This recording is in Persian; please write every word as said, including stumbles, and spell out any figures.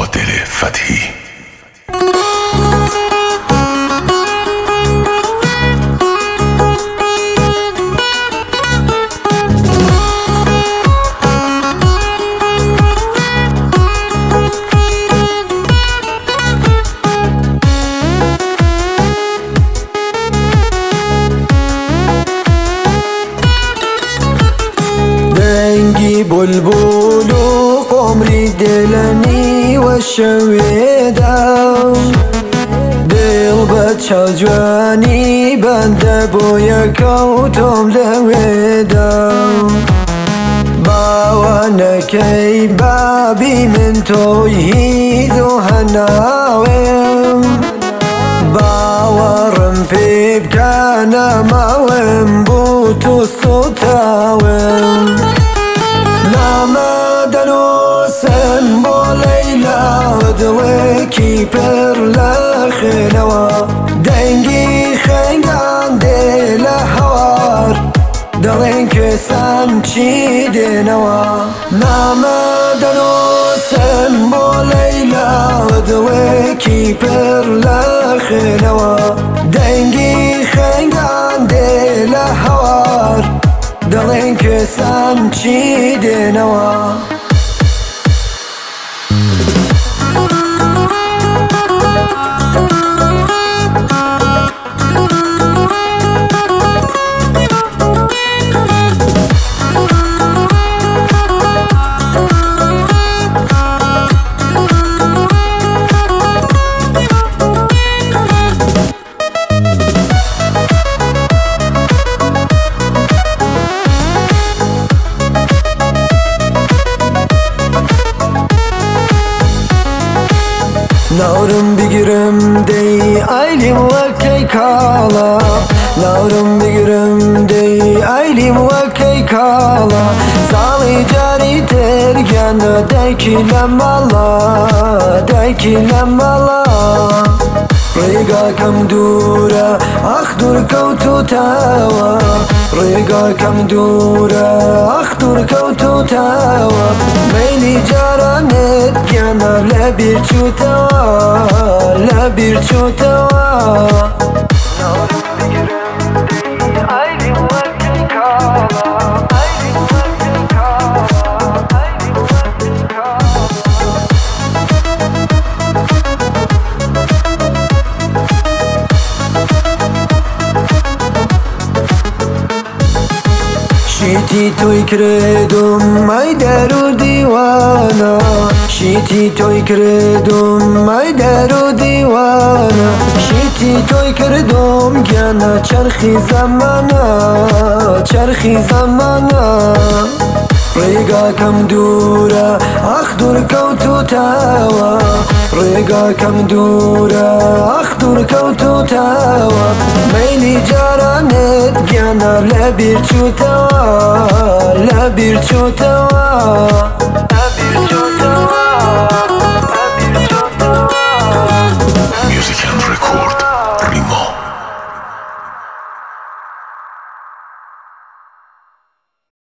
قادر فتحی. دنگی بلبل و قمری دلنی و شویدم دل بچه جوانی بنده بوی کوتم لویدم باوانکی بابی من تویهید و هناویم باورم پی بکنم اویم بوتو سوتاویم نامدن و سن بو لیلا دوکی پر لخنوا دنگی خنگان دل حوار دلین کسان چی دینوا نامدن و سن بو لیلا دوکی پر لخنوا دنگی خنگان دل حوار دلین کسان چی دینوا نارم بگیرم دی ایلیم و کی کالا نارم بگیرم دی ایلیم و کی کالا سالی جاری ترگن دیکی لمالا دیکی لمالا ریگا کم دوره اخ دور کوتو تاوا ریگا کم دوره اخ دور کوتو تاوا میلی جارانت گنا لبیر چو تاوا لبیر چو تاوا نارم بگیرم دی ایلی وکی کالا ایلی وکی کالا ایلی وکی کالا شیتی توی کردم ای درو دیوانا شیتی توی کردم ای درو دیوانا شیتی توی کردم گنا چرخی زمانا چرخی زمانا ریگا کم دوره اخ دور کوتو تاوا ریگا کم دوره اخ دور کوتو تاوا میلی جارانت گنا لبیر چو تاوا لبیر چو تاوا لبیر چو تاوا